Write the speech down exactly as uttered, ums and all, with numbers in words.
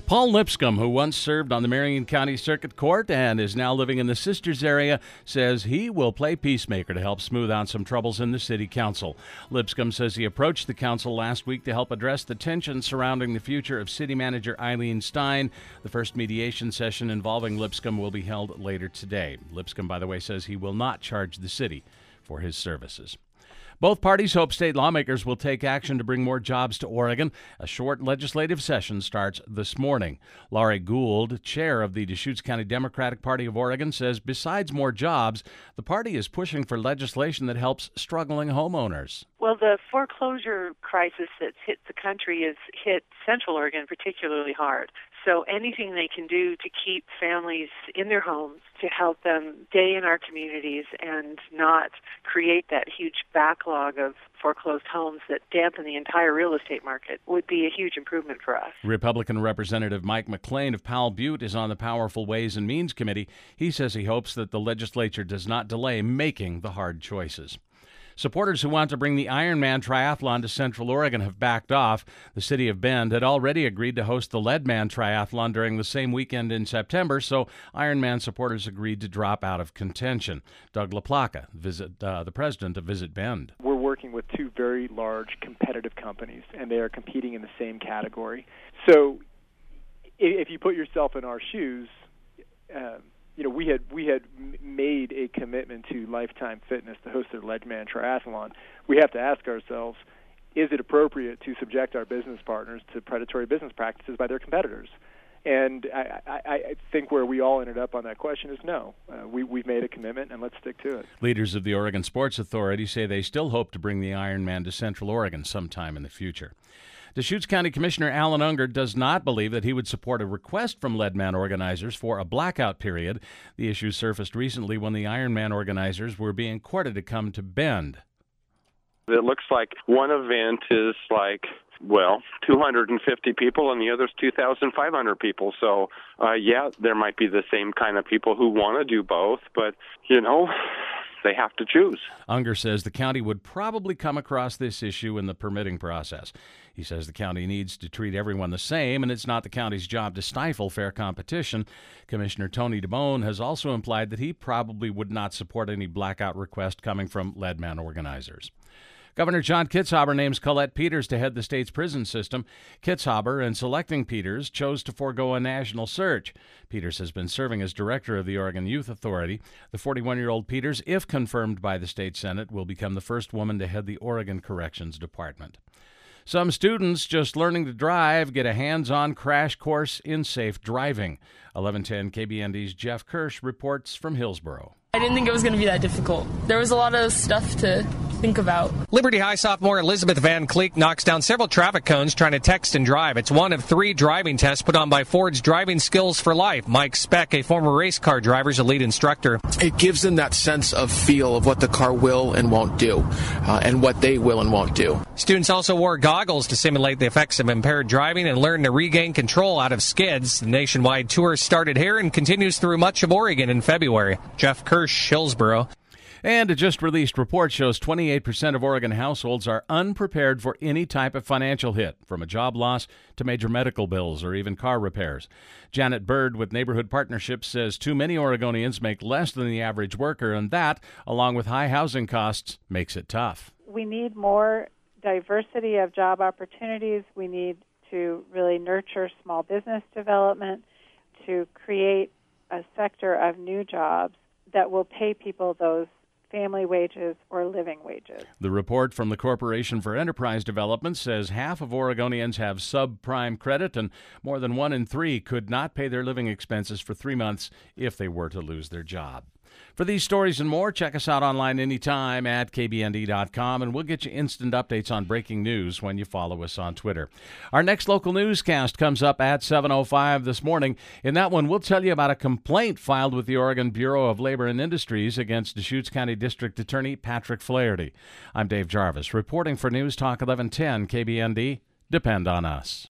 Paul Lipscomb, who once served on the Marion County Circuit Court and is now living in the Sisters area, says he will play peacemaker to help smooth out some troubles in the city council. Lipscomb says he approached the council last week to help address the tension surrounding the future of city manager Eileen Stein. The first mediation session involving Lipscomb will be held later today. Lipscomb, by the way, says he will not charge the city for his services. Both parties hope state lawmakers will take action to bring more jobs to Oregon. A short legislative session starts this morning. Laurie Gould, chair of the Deschutes County Democratic Party of Oregon, says besides more jobs, the party is pushing for legislation that helps struggling homeowners. Well, the foreclosure crisis that's hit the country has hit Central Oregon particularly hard. So anything they can do to keep families in their homes, to help them stay in our communities and not create that huge backlog of foreclosed homes that dampen the entire real estate market, would be a huge improvement for us. Republican Representative Mike McLean of Powell Butte is on the Powerful Ways and Means Committee. He says he hopes that the legislature does not delay making the hard choices. Supporters who want to bring the Ironman Triathlon to Central Oregon have backed off. The city of Bend had already agreed to host the Leadman Triathlon during the same weekend in September, so Ironman supporters agreed to drop out of contention. Doug LaPlaca, visit, uh, the president of Visit Bend. We're working with two very large competitive companies, and they are competing in the same category. So if you put yourself in our shoes, uh, you know, we had we had made a commitment to Lifetime Fitness to host the Leadman Triathlon. We have to ask ourselves, is it appropriate to subject our business partners to predatory business practices by their competitors? And I, I, I think where we all ended up on that question is no. Uh, we, we've made a commitment, and let's stick to it. Leaders of the Oregon Sports Authority say they still hope to bring the Ironman to Central Oregon sometime in the future. Deschutes County Commissioner Alan Unger does not believe that he would support a request from Leadman organizers for a blackout period. The issue surfaced recently when the Ironman organizers were being courted to come to Bend. It looks like one event is like, well, two hundred fifty people and the other's two thousand five hundred people. So, uh, yeah, there might be the same kind of people who want to do both, but, you know, they have to choose. Unger says the county would probably come across this issue in the permitting process. He says the county needs to treat everyone the same, and it's not the county's job to stifle fair competition. Commissioner Tony DeBone has also implied that he probably would not support any blackout request coming from Leadman organizers. Governor John Kitzhaber names Colette Peters to head the state's prison system. Kitzhaber, in selecting Peters, chose to forego a national search. Peters has been serving as director of the Oregon Youth Authority. The forty-one-year-old Peters, if confirmed by the state Senate, will become the first woman to head the Oregon Corrections Department. Some students just learning to drive get a hands-on crash course in safe driving. eleven ten K B N D's Jeff Kirsch reports from Hillsboro. I didn't think it was going to be that difficult. There was a lot of stuff to think about. Liberty High sophomore Elizabeth Van Cleek knocks down several traffic cones trying to text and drive. It's one of three driving tests put on by Ford's Driving Skills for Life. Mike Speck, a former race car driver, is a lead instructor. It gives them that sense of feel of what the car will and won't do, uh, and what they will and won't do. Students also wore goggles to simulate the effects of impaired driving and learn to regain control out of skids. The nationwide tour started here and continues through much of Oregon in February. Jeff Kirsch, Hillsboro. And a just-released report shows twenty-eight percent of Oregon households are unprepared for any type of financial hit, from a job loss to major medical bills or even car repairs. Janet Bird with Neighborhood Partnerships says too many Oregonians make less than the average worker, and that, along with high housing costs, makes it tough. We need more diversity of job opportunities. We need to really nurture small business development to create a sector of new jobs that will pay people those family wages or living wages. The report from the Corporation for Enterprise Development says half of Oregonians have subprime credit, and more than one in three could not pay their living expenses for three months if they were to lose their job. For these stories and more, check us out online anytime at K B N D dot com, and we'll get you instant updates on breaking news when you follow us on Twitter. Our next local newscast comes up at seven oh five this morning. In that one, we'll tell you about a complaint filed with the Oregon Bureau of Labor and Industries against Deschutes County District Attorney Patrick Flaherty. I'm Dave Jarvis, reporting for News Talk eleven ten K B N D. Depend on us.